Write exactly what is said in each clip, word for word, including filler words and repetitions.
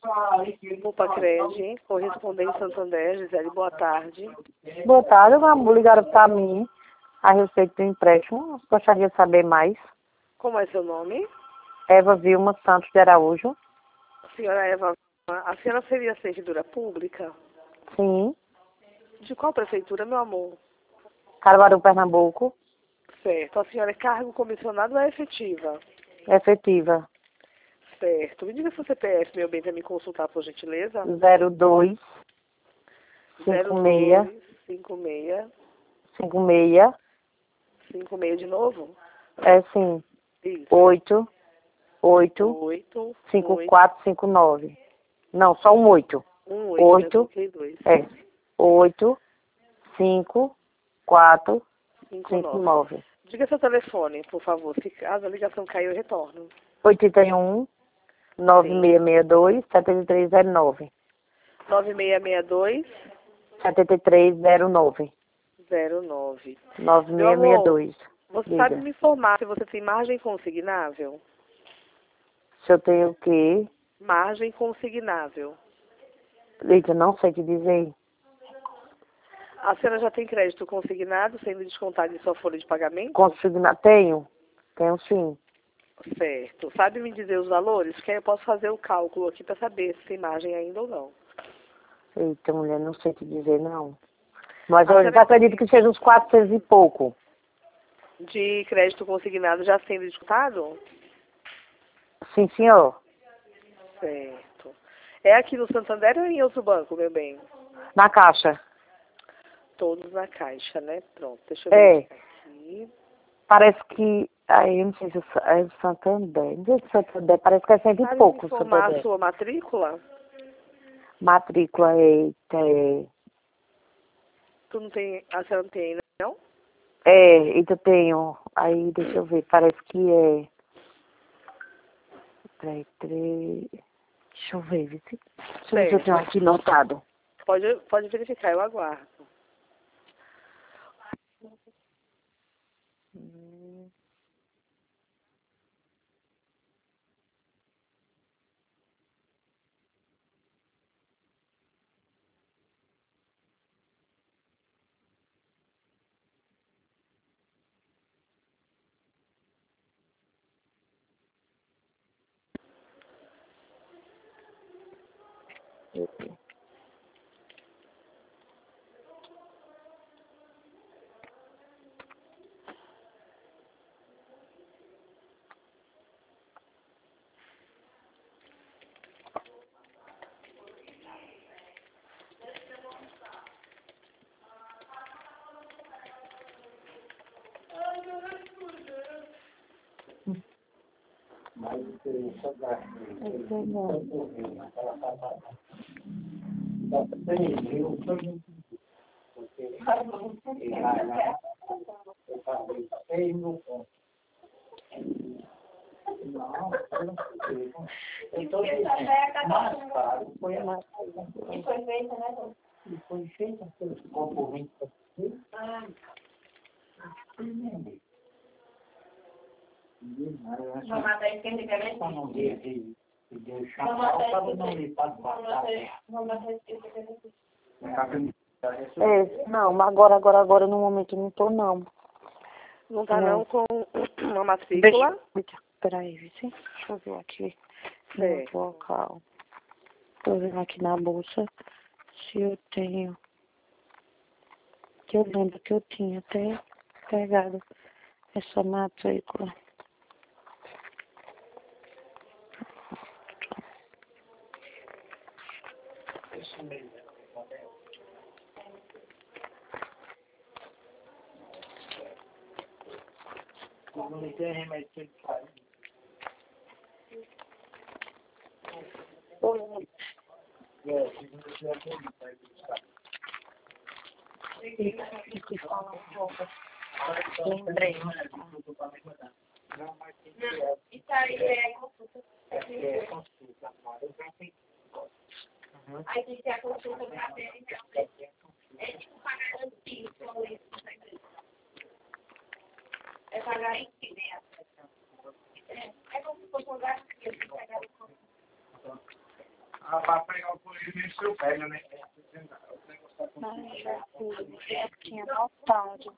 Opa, Crede, correspondente Santander, Gisele, boa tarde. Boa tarde, vamos ligar para mim a respeito do empréstimo. Gostaria de saber mais. Como é seu nome? Eva Vilma Santos de Araújo. Senhora Eva, a senhora seria servidora pública? Sim. De qual prefeitura, meu amor? Caruaru, Pernambuco. Certo. A senhora é cargo comissionado ou é efetiva? Efetiva. Certo. Me diga seu C P F, meu bem, para me consultar, por gentileza. zero dois cinco seis cinco seis cinco seis cinco seis de novo? É sim. Isso. oito oito oito cinco quatro cinco nove. Não, só um oito. um oito dois. É. oito cinco quatro cinco cinco nove. nove. Diga seu telefone, por favor. Se caso a ligação caiu, eu retorno. oitenta e um nove seis seis dois sete três zero nove. nove seis seis dois sete três zero nove. zero nove. nove Meu seis seis amor, dois. você Diga. sabe me informar se você tem margem consignável? Se eu tenho o quê? Margem consignável. Eita, não sei te dizer. A senhora já tem crédito consignado, sendo descontado de sua folha de pagamento? Consigna... Tenho. Tenho sim. Certo. Sabe me dizer os valores? Que aí eu posso fazer o cálculo aqui para saber se tem margem ainda ou não. Eita, mulher, não sei te dizer, não. Mas A eu senhora acredito que seja uns quatrocentos e pouco. de crédito consignado já sendo descontado? Sim, senhor. Certo. É aqui no Santander ou em outro banco, meu bem? Na caixa. Todos na caixa, né? Pronto, deixa eu É. ver aqui. Parece que... Aí, eu não sei se é o Santander. Não sei se é Santander. Parece que é cento e Sabe pouco o informar a Santander. sua matrícula? Matrícula, eita, é... Tu não tem, a senhora não tem, não? É, eita, eu tenho... Aí, deixa eu ver. Parece que é... Três, três... Deixa eu ver, viu? Deixa eu ver se eu tenho aqui notado. Pode, pode verificar, eu aguardo. Hum. É, não, mas agora, agora, agora, no momento eu não tô, não. Não tá não, Não. com uma matrícula? Deixa, peraí, Vici. Deixa eu ver aqui Certo. no local. Tô vendo aqui na bolsa se eu tenho. Que eu lembro que eu tinha até pegado essa matrícula. Não tem remédio que ele faz. É, se não tiver aquele, vai buscar. Lembrei. Não, mas tem que é. Isso aí é consulta. É consulta. Aí tem que ter a consulta pra ver, então, é tipo pagar antigo, como isso, é pagar em si, né? É, é como se fosse um lugar que eles pegaram. registro velho, né? Mas já eu tinha notado.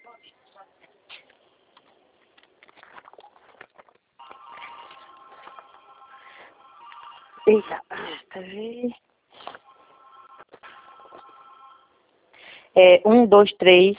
Eita, peraí. É um, dois, três,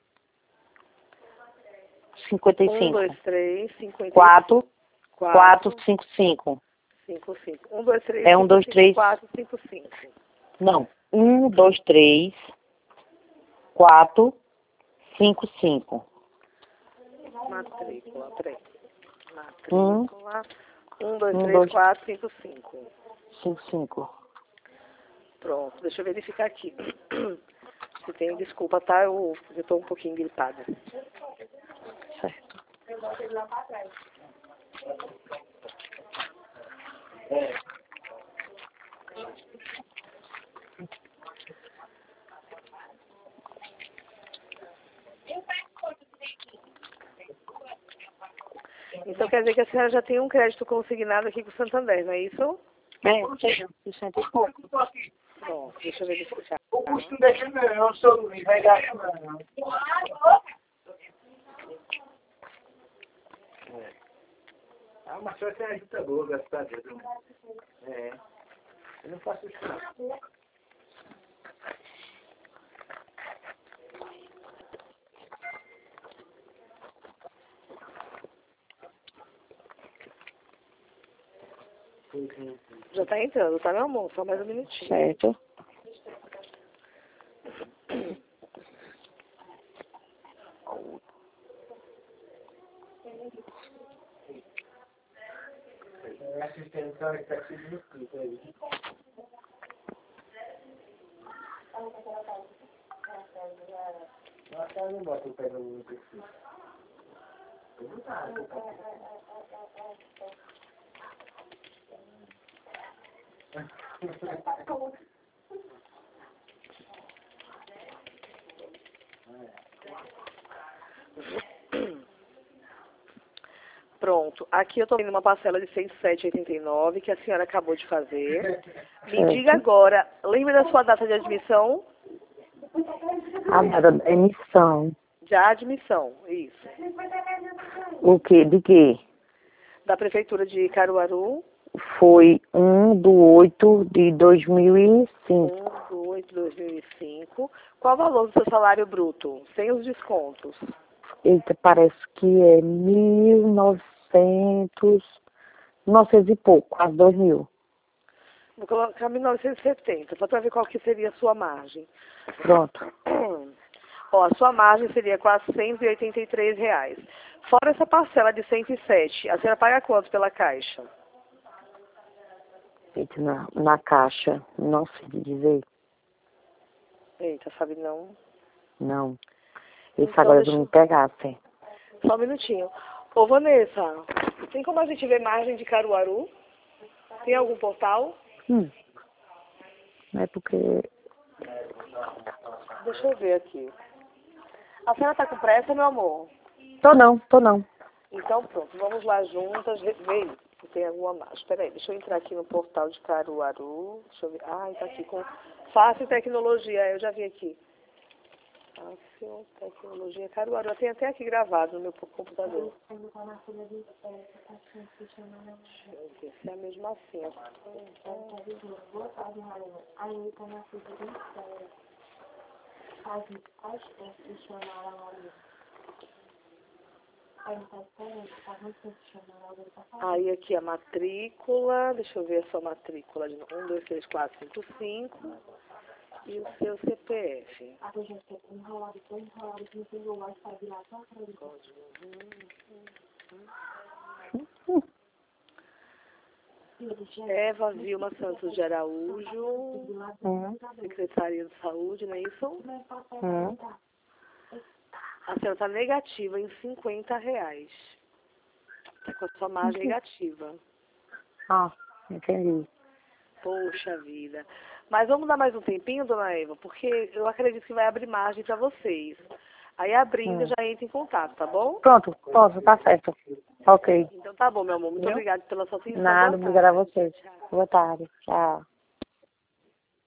cinquenta e Um, cinco. dois, três, cinquenta e cinco. Quatro, quatro, cinco, cinco. Cinco, cinco. Um, dois, três, É um, dois, três. quatro, cinco, cinco. Não. Um, dois, três, quatro, cinco, cinco. Matrícula, peraí. Um, Matrícula. Um, dois, um, três, dois. quatro, cinco, cinco. Cinco, cinco. Pronto, deixa eu verificar aqui. Se tem, desculpa, tá? Eu, eu tô um pouquinho gripada. Certo. Então quer dizer que a senhora já tem um crédito consignado aqui com o Santander, não é isso? É, seja, sessenta e pouco. Pronto, deixa eu verificar. O custo não deixa não, sou Luiz, vai gastar não. Ah, mas só tem ajuda boa, graças a Deus. É. Eu não faço isso não. Já tá entrando, tá, meu amor? Só mais um minutinho. Certo. É assistente que está aqui no escrito aí. Mas eu não boto o pé no perfil. Pronto, aqui eu tô vendo uma parcela de cento e sete reais e oitenta e nove que a senhora acabou de fazer. Me Certo. diga agora, lembra da sua data de admissão? A data da emissão. De admissão, isso. O que? De quê? Da Prefeitura de Caruaru, Foi um do oito de dois mil e cinco. um de oito de dois mil e cinco. Qual o valor do seu salário bruto, sem os descontos? Eita, parece que é mil e novecentos, novecentos e pouco, quase dois mil. Vou colocar mil novecentos e setenta, só para ver qual que seria a sua margem. Pronto. Ó, a sua margem seria quatrocentos e oitenta e três reais. Fora essa parcela de cento e sete, a senhora paga quanto pela Caixa? Eita, na, na caixa, não sei dizer. Eita, sabe não? Não. Isso Então, agora deixa- não me pegasse. Só um minutinho. Ô, Vanessa, tem como a gente ver margem de Caruaru? Tem algum portal? Hum. É porque... Deixa eu ver aqui. A senhora tá com pressa, meu amor? Tô não, tô não. Então pronto, vamos lá juntas, ver se tem alguma margem. Espera aí, deixa eu entrar aqui no portal de Caruaru. Deixa eu ver. Ah, tá aqui com Fácil Tecnologia, eu já vi aqui. Fácil Tecnologia Caruaru. Tem até aqui gravado no meu computador. Deixa eu ver se é mesmo assim. Aí aqui a matrícula, deixa eu ver a sua matrícula de um, dois, três, quatro, cinco, cinco e o seu C P F. Eva Vilma Santos de Araújo, Hum. Secretaria de Saúde, não é isso? Hum. A senhora está negativa em cinquenta reais. Está com a sua margem negativa. Ah, entendi. Poxa vida. Mas vamos dar mais um tempinho, dona Eva, porque eu acredito que vai abrir margem para vocês. Aí abrindo, Hum. já entra em contato, tá bom? Pronto, posso, tá certo. Ok. Então tá bom, meu amor. Muito Viu? obrigada pela sua atenção. Nada, Boa obrigada a tarde. vocês. Boa tarde. Tchau.